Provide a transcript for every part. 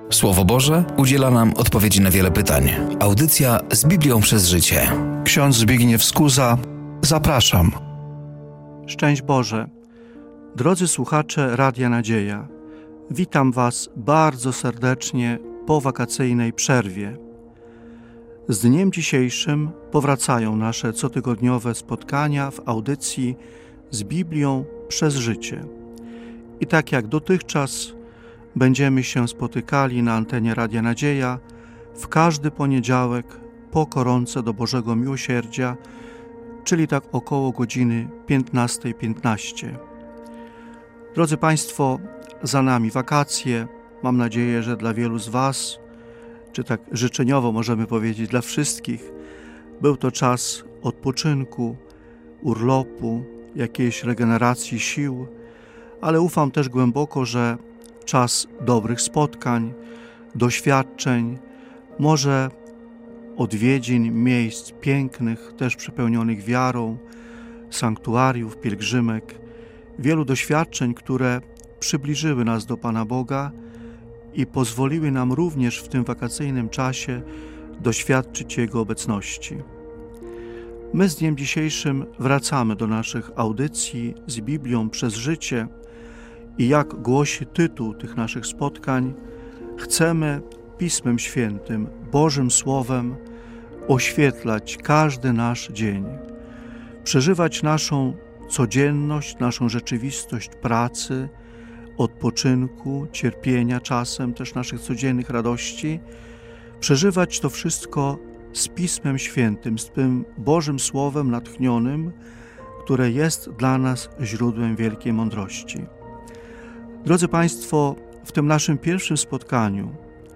Słowo Boże udziela nam odpowiedzi na wiele pytań. Audycja z Biblią przez życie. Ksiądz Zbigniew Skuza, zapraszam. Szczęść Boże! Drodzy słuchacze Radia Nadzieja, witam Was bardzo serdecznie po wakacyjnej przerwie. Z dniem dzisiejszym powracają nasze cotygodniowe spotkania w audycji z Biblią przez życie. I tak jak dotychczas będziemy się spotykali na antenie Radia Nadzieja w każdy poniedziałek po koronce do Bożego Miłosierdzia, czyli tak około godziny 15:15. Drodzy Państwo, za nami wakacje. Mam nadzieję, że dla wielu z Was, czy tak życzeniowo możemy powiedzieć dla wszystkich, był to czas odpoczynku, urlopu, jakiejś regeneracji sił, ale ufam też głęboko, że czas dobrych spotkań, doświadczeń, może odwiedzin miejsc pięknych, też przepełnionych wiarą, sanktuariów, pielgrzymek, wielu doświadczeń, które przybliżyły nas do Pana Boga i pozwoliły nam również w tym wakacyjnym czasie doświadczyć Jego obecności. My z dniem dzisiejszym wracamy do naszych audycji z Biblią przez życie i jak głosi tytuł tych naszych spotkań, chcemy Pismem Świętym, Bożym Słowem oświetlać każdy nasz dzień, przeżywać naszą codzienność, naszą rzeczywistość pracy, odpoczynku, cierpienia czasem, też naszych codziennych radości, przeżywać to wszystko z Pismem Świętym, z tym Bożym Słowem natchnionym, które jest dla nas źródłem wielkiej mądrości. Drodzy Państwo, w tym naszym pierwszym spotkaniu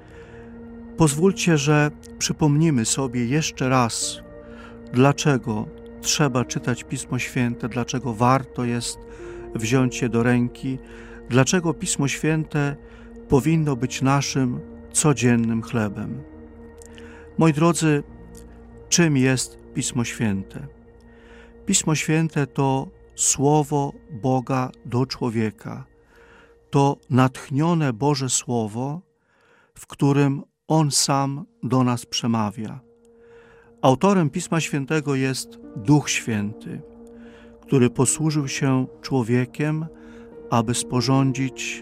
pozwólcie, że przypomnimy sobie jeszcze raz, dlaczego trzeba czytać Pismo Święte, dlaczego warto jest wziąć je do ręki, dlaczego Pismo Święte powinno być naszym codziennym chlebem. Moi drodzy, czym jest Pismo Święte? Pismo Święte to Słowo Boga do człowieka. To natchnione Boże Słowo, w którym On sam do nas przemawia. Autorem Pisma Świętego jest Duch Święty, który posłużył się człowiekiem, aby sporządzić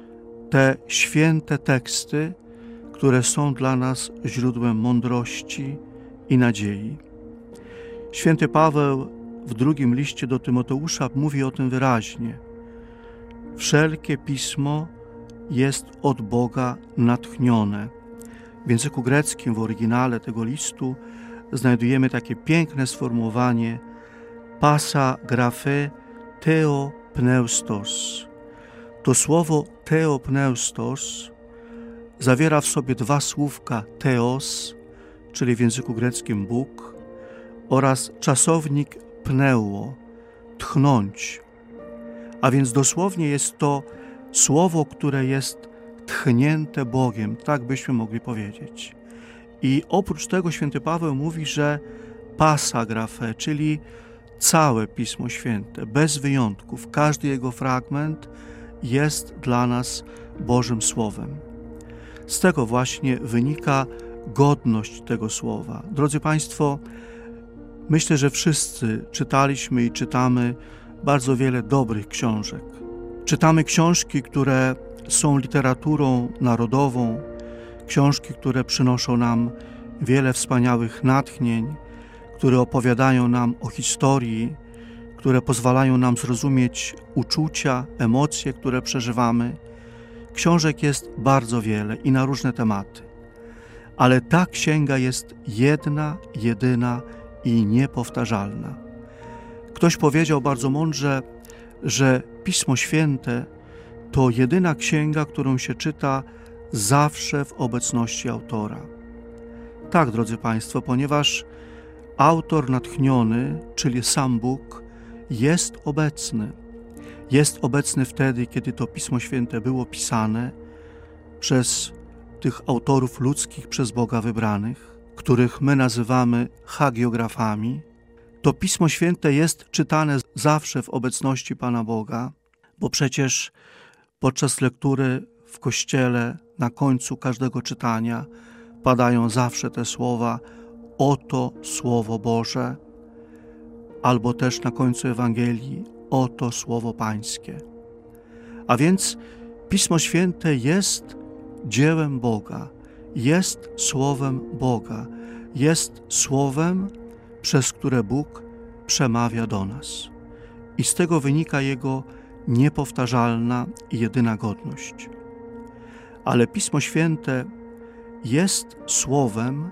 te święte teksty, które są dla nas źródłem mądrości i nadziei. Święty Paweł w drugim liście do Tymoteusza mówi o tym wyraźnie. Wszelkie Pismo jest od Boga natchnione. W języku greckim, w oryginale tego listu, znajdujemy takie piękne sformułowanie pasa graphe theopneustos. To słowo theopneustos zawiera w sobie dwa słówka theos, czyli w języku greckim Bóg, oraz czasownik pneuo, tchnąć. A więc dosłownie jest to słowo, które jest tchnięte Bogiem, tak byśmy mogli powiedzieć. I oprócz tego święty Paweł mówi, że pasa graphe, czyli całe Pismo Święte, bez wyjątków, każdy jego fragment jest dla nas Bożym Słowem. Z tego właśnie wynika godność tego słowa. Drodzy Państwo, myślę, że wszyscy czytaliśmy i czytamy bardzo wiele dobrych książek. Czytamy książki, które są literaturą narodową, książki, które przynoszą nam wiele wspaniałych natchnień, które opowiadają nam o historii, które pozwalają nam zrozumieć uczucia, emocje, które przeżywamy. Książek jest bardzo wiele i na różne tematy. Ale ta księga jest jedna, jedyna i niepowtarzalna. Ktoś powiedział bardzo mądrze, że Pismo Święte to jedyna księga, którą się czyta zawsze w obecności autora. Tak, drodzy Państwo, ponieważ autor natchniony, czyli sam Bóg, jest obecny. Jest obecny wtedy, kiedy to Pismo Święte było pisane przez tych autorów ludzkich, przez Boga wybranych, których my nazywamy hagiografami. To Pismo Święte jest czytane zawsze w obecności Pana Boga, bo przecież podczas lektury w Kościele na końcu każdego czytania padają zawsze te słowa: oto Słowo Boże, albo też na końcu Ewangelii: oto Słowo Pańskie. A więc Pismo Święte jest dziełem Boga, jest Słowem Boga, jest Słowem, przez które Bóg przemawia do nas. I z tego wynika Jego niepowtarzalna i jedyna godność. Ale Pismo Święte jest Słowem,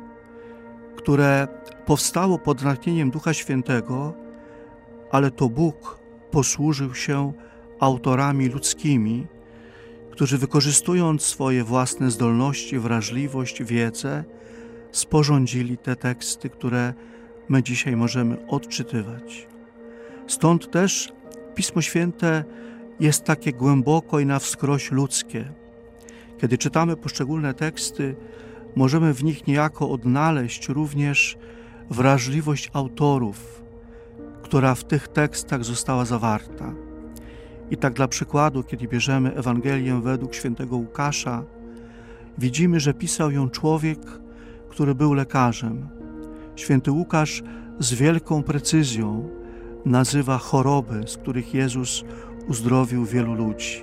które powstało pod natchnieniem Ducha Świętego, ale to Bóg posłużył się autorami ludzkimi, którzy wykorzystując swoje własne zdolności, wrażliwość, wiedzę, sporządzili te teksty, które my dzisiaj możemy odczytywać. Stąd też Pismo Święte jest takie głęboko i na wskroś ludzkie. Kiedy czytamy poszczególne teksty, możemy w nich niejako odnaleźć również wrażliwość autorów, która w tych tekstach została zawarta. I tak dla przykładu, kiedy bierzemy Ewangelię według świętego Łukasza, widzimy, że pisał ją człowiek, który był lekarzem. Święty Łukasz z wielką precyzją nazywa choroby, z których Jezus uzdrowił wielu ludzi.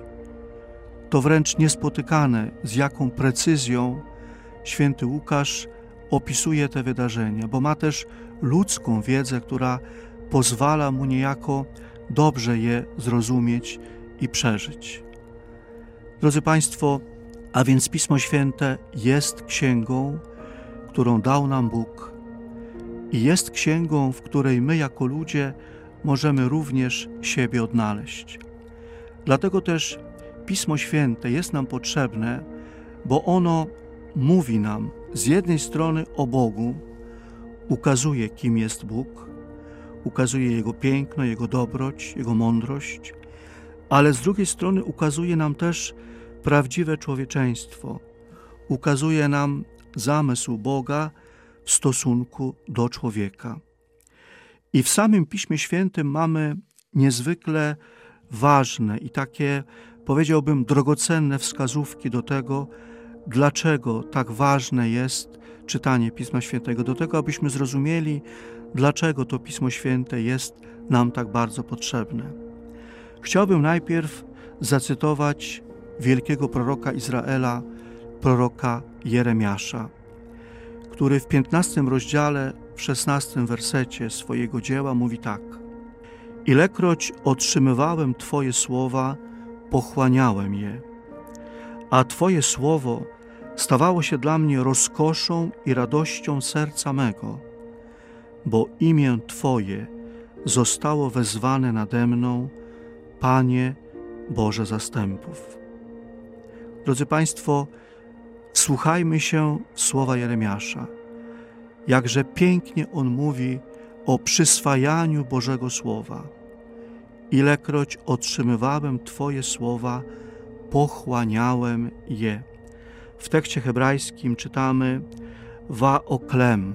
To wręcz niespotykane, z jaką precyzją święty Łukasz opisuje te wydarzenia, bo ma też ludzką wiedzę, która pozwala mu niejako dobrze je zrozumieć i przeżyć. Drodzy Państwo, a więc Pismo Święte jest księgą, którą dał nam Bóg i jest księgą, w której my jako ludzie możemy również siebie odnaleźć. Dlatego też Pismo Święte jest nam potrzebne, bo ono mówi nam z jednej strony o Bogu, ukazuje, kim jest Bóg, ukazuje Jego piękno, Jego dobroć, Jego mądrość, ale z drugiej strony ukazuje nam też prawdziwe człowieczeństwo, ukazuje nam zamysł Boga w stosunku do człowieka. I w samym Piśmie Świętym mamy niezwykle ważne i takie, powiedziałbym, drogocenne wskazówki do tego, dlaczego tak ważne jest czytanie Pisma Świętego, do tego, abyśmy zrozumieli, dlaczego to Pismo Święte jest nam tak bardzo potrzebne. Chciałbym najpierw zacytować wielkiego proroka Izraela, proroka Jeremiasza, który w 15 rozdziale, w 16 wersecie swojego dzieła mówi tak: ilekroć otrzymywałem Twoje słowa, pochłaniałem je, a Twoje słowo stawało się dla mnie rozkoszą i radością serca mego, bo imię Twoje zostało wezwane nade mną, Panie Boże zastępów. Drodzy Państwo, wsłuchajmy się w słowa Jeremiasza. Jakże pięknie on mówi o przyswajaniu Bożego Słowa. Ilekroć otrzymywałem Twoje słowa, pochłaniałem je. W tekście hebrajskim czytamy vaoklem.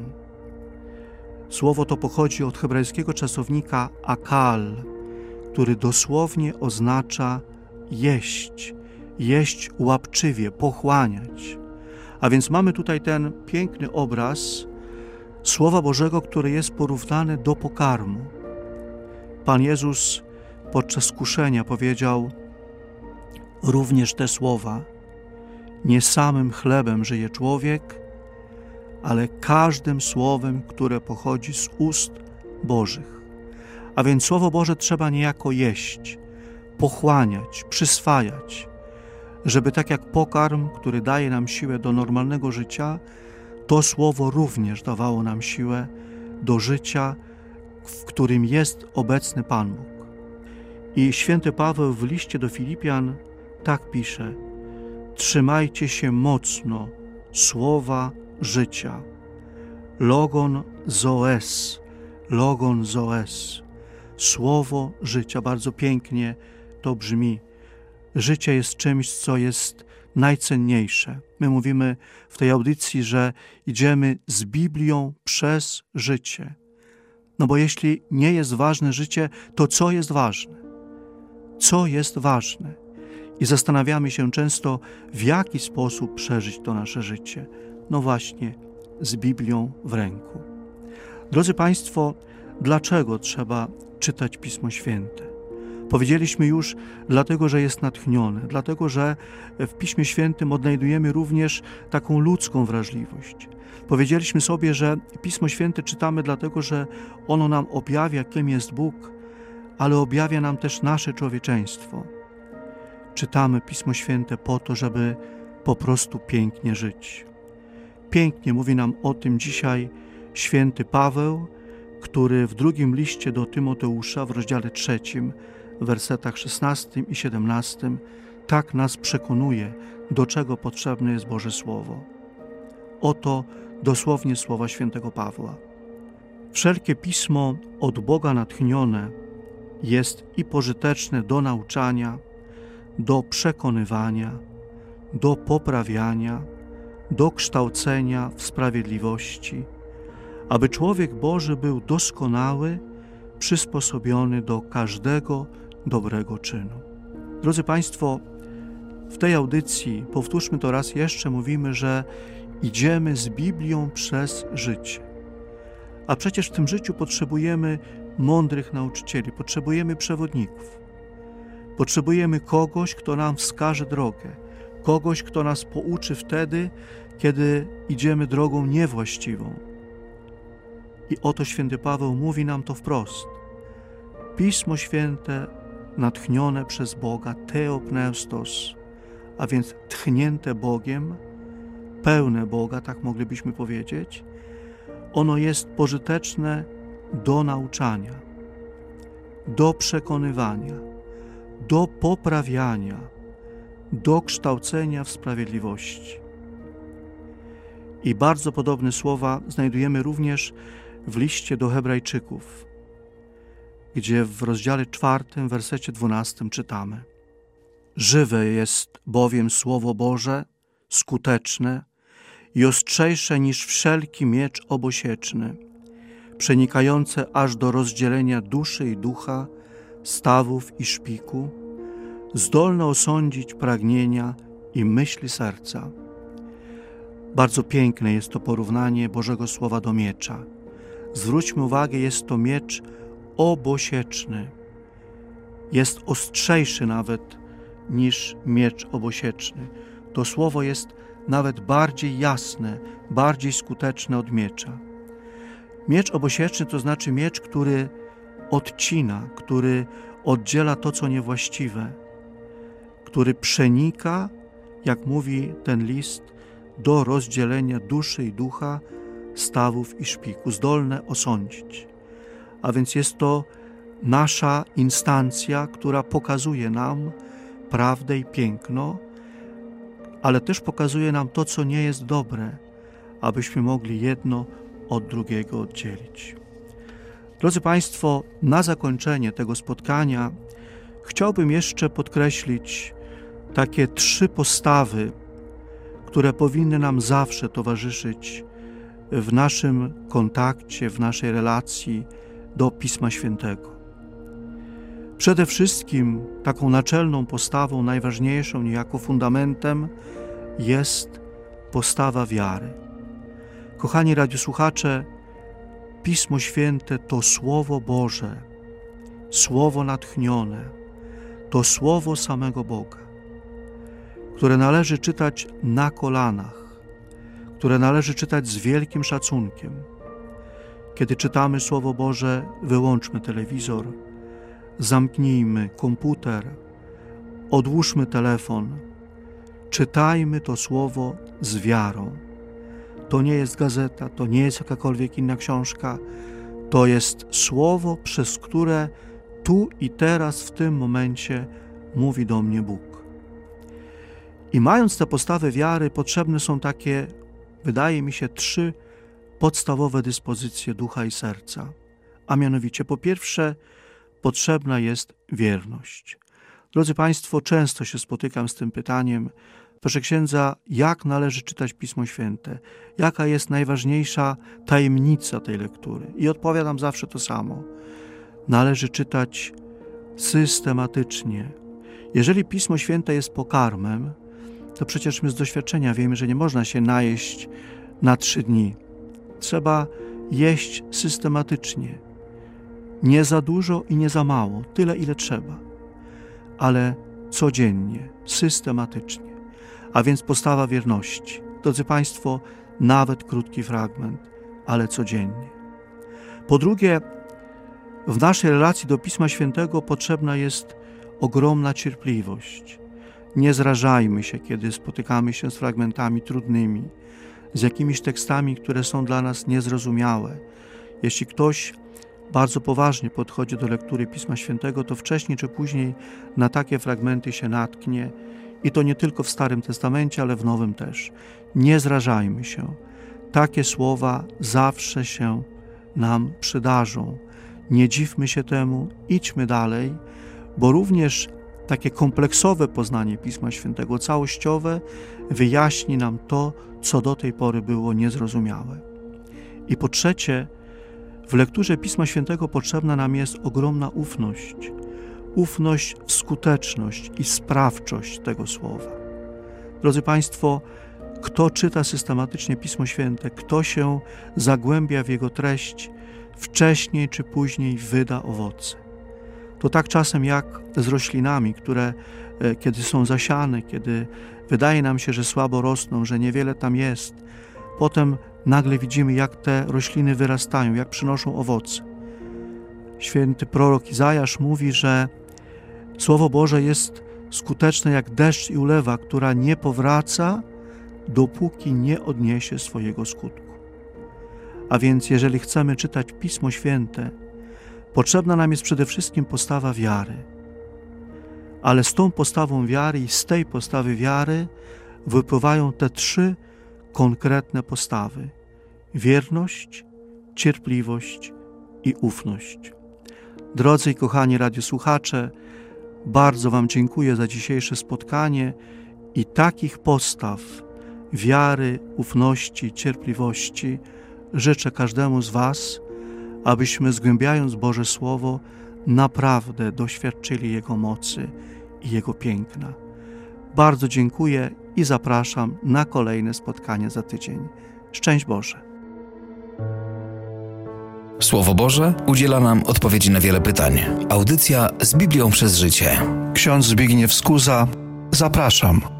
Słowo to pochodzi od hebrajskiego czasownika akal, który dosłownie oznacza jeść, jeść łapczywie, pochłaniać. A więc mamy tutaj ten piękny obraz Słowa Bożego, które jest porównane do pokarmu. Pan Jezus podczas kuszenia powiedział również te słowa: nie samym chlebem żyje człowiek, ale każdym słowem, które pochodzi z ust Bożych. A więc Słowo Boże trzeba niejako jeść, pochłaniać, przyswajać, żeby tak jak pokarm, który daje nam siłę do normalnego życia, to Słowo również dawało nam siłę do życia, w którym jest obecny Pan Bóg. I święty Paweł w liście do Filipian tak pisze: trzymajcie się mocno słowa życia. Logon zoes, słowo życia. Bardzo pięknie to brzmi. Życie jest czymś, co jest najcenniejsze. My mówimy w tej audycji, że idziemy z Biblią przez życie. No bo jeśli nie jest ważne życie, to co jest ważne? Co jest ważne? I zastanawiamy się często, w jaki sposób przeżyć to nasze życie. No właśnie, z Biblią w ręku. Drodzy Państwo, dlaczego trzeba czytać Pismo Święte? Powiedzieliśmy już, dlatego, że jest natchnione, dlatego, że w Piśmie Świętym odnajdujemy również taką ludzką wrażliwość. Powiedzieliśmy sobie, że Pismo Święte czytamy dlatego, że ono nam objawia, kim jest Bóg, ale objawia nam też nasze człowieczeństwo. Czytamy Pismo Święte po to, żeby po prostu pięknie żyć. Pięknie mówi nam o tym dzisiaj święty Paweł, który w drugim liście do Tymoteusza w rozdziale 3, w wersetach 16 i 17 tak nas przekonuje, do czego potrzebne jest Boże Słowo. Oto dosłownie słowa świętego Pawła. Wszelkie pismo od Boga natchnione jest i pożyteczne do nauczania, do przekonywania, do poprawiania, do kształcenia w sprawiedliwości, aby człowiek Boży był doskonały, przysposobiony do każdego dobrego czynu. Drodzy Państwo, w tej audycji, powtórzmy to raz jeszcze, mówimy, że idziemy z Biblią przez życie. A przecież w tym życiu potrzebujemy mądrych nauczycieli, potrzebujemy przewodników. Potrzebujemy kogoś, kto nam wskaże drogę, kogoś, kto nas pouczy wtedy, kiedy idziemy drogą niewłaściwą. I oto święty Paweł mówi nam to wprost. Pismo Święte natchnione przez Boga, theopneustos, a więc tchnięte Bogiem, pełne Boga, tak moglibyśmy powiedzieć, ono jest pożyteczne do nauczania, do przekonywania, do poprawiania, do kształcenia w sprawiedliwości. I bardzo podobne słowa znajdujemy również w liście do Hebrajczyków, gdzie w rozdziale 4, w wersecie 12 czytamy: Żywe jest bowiem Słowo Boże, skuteczne i ostrzejsze niż wszelki miecz obosieczny, przenikające aż do rozdzielenia duszy i ducha, stawów i szpiku, zdolne osądzić pragnienia i myśli serca. Bardzo piękne jest to porównanie Bożego Słowa do miecza. Zwróćmy uwagę, jest to miecz obosieczny. Jest ostrzejszy nawet niż miecz obosieczny. To słowo jest nawet bardziej jasne, bardziej skuteczne od miecza. Miecz obosieczny to znaczy miecz, który odcina, który oddziela to, co niewłaściwe, który przenika, jak mówi ten list, do rozdzielenia duszy i ducha, stawów i szpiku, zdolne osądzić. A więc jest to nasza instancja, która pokazuje nam prawdę i piękno, ale też pokazuje nam to, co nie jest dobre, abyśmy mogli jedno od drugiego oddzielić. Drodzy Państwo, na zakończenie tego spotkania chciałbym jeszcze podkreślić takie 3 postawy, które powinny nam zawsze towarzyszyć w naszym kontakcie, w naszej relacji do Pisma Świętego. Przede wszystkim taką naczelną postawą, najważniejszą, niejako fundamentem jest postawa wiary. Kochani radiosłuchacze, Pismo Święte to Słowo Boże, Słowo natchnione, to Słowo samego Boga, które należy czytać na kolanach, które należy czytać z wielkim szacunkiem. Kiedy czytamy Słowo Boże, wyłączmy telewizor, zamknijmy komputer, odłóżmy telefon, czytajmy to Słowo z wiarą. To nie jest gazeta, to nie jest jakakolwiek inna książka, to jest Słowo, przez które tu i teraz, w tym momencie mówi do mnie Bóg. I mając tę postawę wiary, potrzebne są takie, wydaje mi się, 3 podstawowe dyspozycje ducha i serca. A mianowicie, po pierwsze, potrzebna jest wierność. Drodzy Państwo, często się spotykam z tym pytaniem: proszę księdza, jak należy czytać Pismo Święte? Jaka jest najważniejsza tajemnica tej lektury? I odpowiadam zawsze to samo. Należy czytać systematycznie. Jeżeli Pismo Święte jest pokarmem, to przecież my z doświadczenia wiemy, że nie można się najeść na 3 dni. Trzeba jeść systematycznie. Nie za dużo i nie za mało, tyle ile trzeba, ale codziennie, systematycznie. A więc postawa wierności. Drodzy Państwo, nawet krótki fragment, ale codziennie. Po drugie, w naszej relacji do Pisma Świętego potrzebna jest ogromna cierpliwość. Nie zrażajmy się, kiedy spotykamy się z fragmentami trudnymi, z jakimiś tekstami, które są dla nas niezrozumiałe. Jeśli ktoś bardzo poważnie podchodzi do lektury Pisma Świętego, to wcześniej czy później na takie fragmenty się natknie i to nie tylko w Starym Testamencie, ale w Nowym też. Nie zrażajmy się. Takie słowa zawsze się nam przydarzą. Nie dziwmy się temu, idźmy dalej, bo również takie kompleksowe poznanie Pisma Świętego, całościowe, wyjaśni nam to, co do tej pory było niezrozumiałe. I po trzecie, w lekturze Pisma Świętego potrzebna nam jest ogromna ufność. Ufność w skuteczność i sprawczość tego słowa. Drodzy Państwo, kto czyta systematycznie Pismo Święte, kto się zagłębia w jego treść, wcześniej czy później wyda owoce. To tak czasem jak z roślinami, które kiedy są zasiane, kiedy wydaje nam się, że słabo rosną, że niewiele tam jest, potem nagle widzimy, jak te rośliny wyrastają, jak przynoszą owoce. Święty prorok Izajasz mówi, że Słowo Boże jest skuteczne jak deszcz i ulewa, która nie powraca, dopóki nie odniesie swojego skutku. A więc jeżeli chcemy czytać Pismo Święte, potrzebna nam jest przede wszystkim postawa wiary. Ale z tą postawą wiary i z tej postawy wiary wypływają te 3 konkretne postawy: wierność, cierpliwość i ufność. Drodzy i kochani radiosłuchacze, bardzo Wam dziękuję za dzisiejsze spotkanie i takich postaw wiary, ufności, cierpliwości życzę każdemu z Was, abyśmy zgłębiając Boże Słowo naprawdę doświadczyli Jego mocy i Jego piękna. Bardzo dziękuję i zapraszam na kolejne spotkanie za tydzień. Szczęść Boże! Słowo Boże udziela nam odpowiedzi na wiele pytań. Audycja z Biblią przez życie. Ksiądz Zbigniew Skuza, zapraszam.